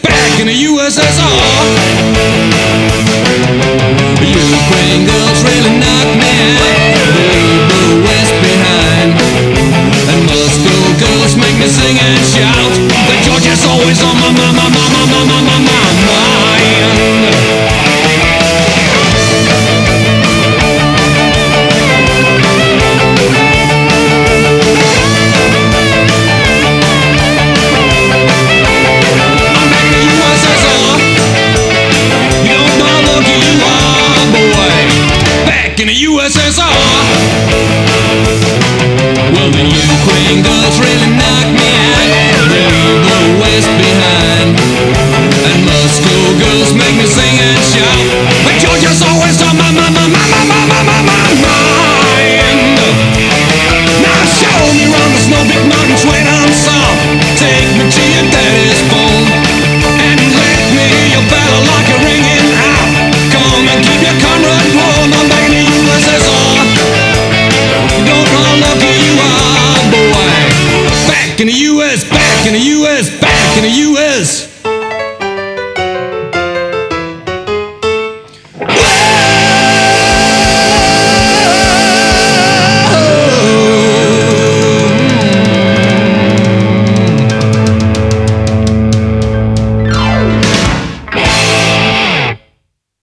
back in the USSR. Ukraine girls really knock me out, leave the West behind. And Moscow girls make me sing and shout that Georgia's always on my mind.